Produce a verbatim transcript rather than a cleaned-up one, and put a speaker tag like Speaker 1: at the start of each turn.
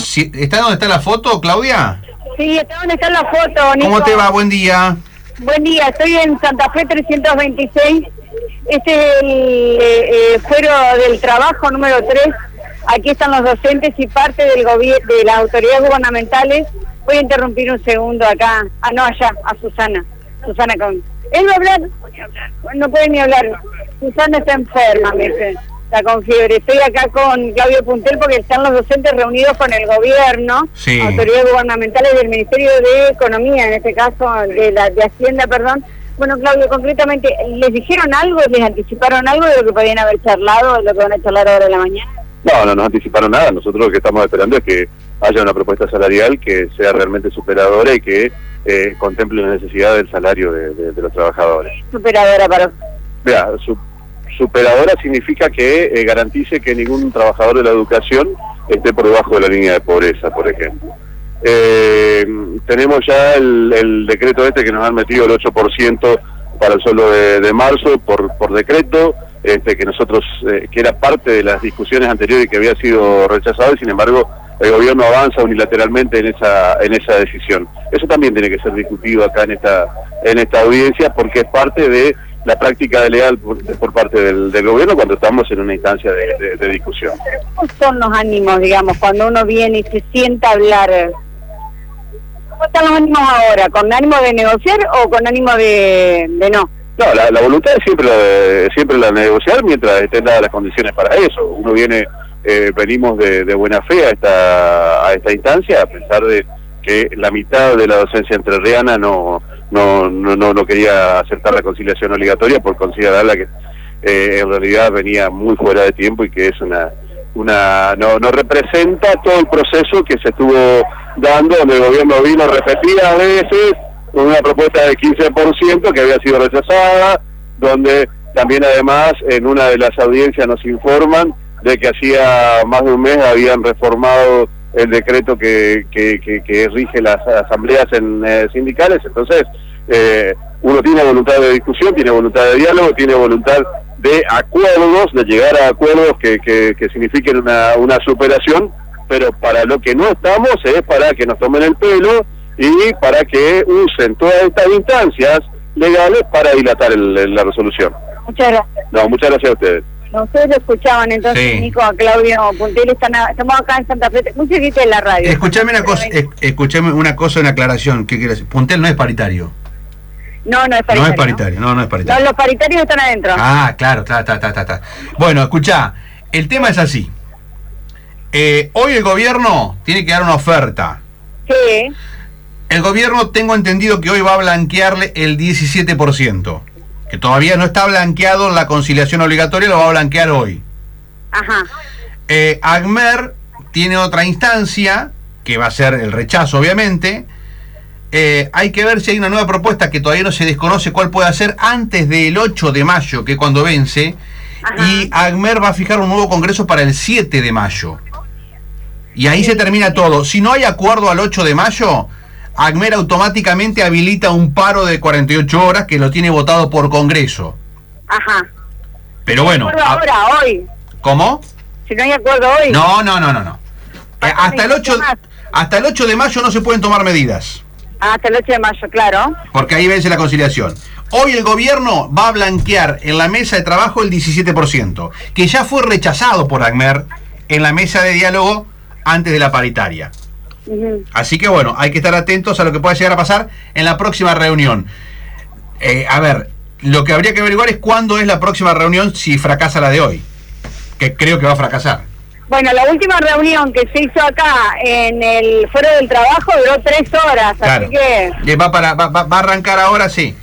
Speaker 1: Si, ¿está donde está la foto, Claudia?
Speaker 2: Sí, está donde está la foto, Nico.
Speaker 1: ¿Cómo te va? Buen día.
Speaker 2: Buen día, estoy en Santa Fe trescientos veintiséis. Este es el eh, eh, fuero del trabajo número tres. Aquí están los docentes y parte del gobierno, de las autoridades gubernamentales. Voy a interrumpir un segundo acá. Ah, no, allá, a Susana. Susana con... ¿Él va a hablar? No puede ni hablar. Susana está enferma, me dice. Está con fiebre. Estoy acá con Claudio Puntel porque están los docentes reunidos con el gobierno,
Speaker 1: sí.
Speaker 2: Autoridades gubernamentales del Ministerio de Economía, en este caso de la de Hacienda, perdón. Bueno, Claudio, concretamente, ¿les dijeron algo, les anticiparon algo de lo que podían haber charlado, de lo que van a charlar ahora en la mañana?
Speaker 3: No, no nos anticiparon nada. Nosotros lo que estamos esperando es que haya una propuesta salarial que sea realmente superadora y que eh, contemple la necesidad del salario de, de, de los trabajadores.
Speaker 2: Superadora para usted.
Speaker 3: Vea, su, superadora significa que eh, garantice que ningún trabajador de la educación esté por debajo de la línea de pobreza, por ejemplo. Eh, tenemos ya el, el decreto este que nos han metido el ocho por ciento para el sueldo de, de marzo por, por decreto, este que nosotros, eh, que era parte de las discusiones anteriores y que había sido rechazado, y sin embargo el gobierno avanza unilateralmente en esa en esa decisión. Eso también tiene que ser discutido acá en esta en esta audiencia, porque es parte de la práctica legal por, por parte del, del gobierno cuando estamos en una instancia de, de, de discusión.
Speaker 2: ¿Cómo son los ánimos, digamos, cuando uno viene y se sienta a hablar? ¿Cómo están los ánimos ahora? ¿Con ánimo de negociar o con ánimo de, de no?
Speaker 3: No, la, la voluntad es siempre la de, siempre la de negociar mientras estén dadas las condiciones para eso. Uno viene, eh, venimos de, de buena fe a esta a esta instancia, a pesar de que la mitad de la docencia entrerriana no no no no, no quería aceptar la conciliación obligatoria por considerarla que eh, en realidad venía muy fuera de tiempo y que es una una no no representa todo el proceso que se estuvo dando, donde el gobierno vino repetidas veces con una propuesta de quince por ciento que había sido rechazada, donde también además en una de las audiencias nos informan de que hacía más de un mes habían reformado el decreto que que, que, que rige las asambleas en eh, sindicales. Entonces eh, uno tiene voluntad de discusión, tiene voluntad de diálogo, tiene voluntad de acuerdos, de llegar a acuerdos que, que, que signifiquen una, una superación, pero para lo que no estamos es para que nos tomen el pelo y para que usen todas estas instancias legales para dilatar el, el, la resolución.
Speaker 2: Muchas gracias.
Speaker 3: No, muchas gracias a ustedes.
Speaker 2: No, ustedes lo escuchaban entonces, sí. Nico, a Claudio Puntel, están a, estamos acá en Santa Fe, muy cerquita en la radio.
Speaker 1: Escuchame una cosa, es, escuchame una cosa, una aclaración, ¿qué quieres decir? Puntel no es paritario.
Speaker 2: No, no es paritario.
Speaker 1: No es paritario, no, no es paritario.
Speaker 2: No, los paritarios están adentro.
Speaker 1: Ah, claro, está, está, está, está. Bueno, escuchá, el tema es así. Eh, hoy el gobierno tiene que dar una oferta.
Speaker 2: Sí.
Speaker 1: El gobierno, tengo entendido que hoy va a blanquearle el diecisiete por ciento. Que todavía no está blanqueado en la conciliación obligatoria, lo va a blanquear hoy.
Speaker 2: Ajá.
Speaker 1: Eh, ACMER tiene otra instancia, que va a ser el rechazo, obviamente. Eh, hay que ver si hay una nueva propuesta que todavía no se desconoce cuál puede hacer antes del ocho de mayo, que es cuando vence. Ajá. Y ACMER va a fijar un nuevo congreso para el siete de mayo. Y ahí sí. Se termina todo. Si no hay acuerdo al ocho de mayo... ACMER automáticamente habilita un paro de cuarenta y ocho horas que lo tiene votado por Congreso.
Speaker 2: Ajá.
Speaker 1: Pero bueno...
Speaker 2: ¿Hay acuerdo ahora, hoy?
Speaker 1: ¿Cómo?
Speaker 2: Si no hay acuerdo hoy...
Speaker 1: No, no, no, no. no. Eh, hasta, el ocho, hasta el ocho de mayo no se pueden tomar medidas.
Speaker 2: Ah, hasta el ocho de mayo, claro.
Speaker 1: Porque ahí vence la conciliación. Hoy el gobierno va a blanquear en la mesa de trabajo el diecisiete por ciento, que ya fue rechazado por ACMER en la mesa de diálogo antes de la paritaria. Así que bueno, hay que estar atentos a lo que pueda llegar a pasar en la próxima reunión. Eh, a ver, lo que habría que averiguar es cuándo es la próxima reunión si fracasa la de hoy, que creo que va a fracasar.
Speaker 2: Bueno, la última reunión que se hizo acá en el Foro del Trabajo duró tres horas,
Speaker 1: claro.
Speaker 2: Así que...
Speaker 1: Va, para, va, va a arrancar ahora, sí.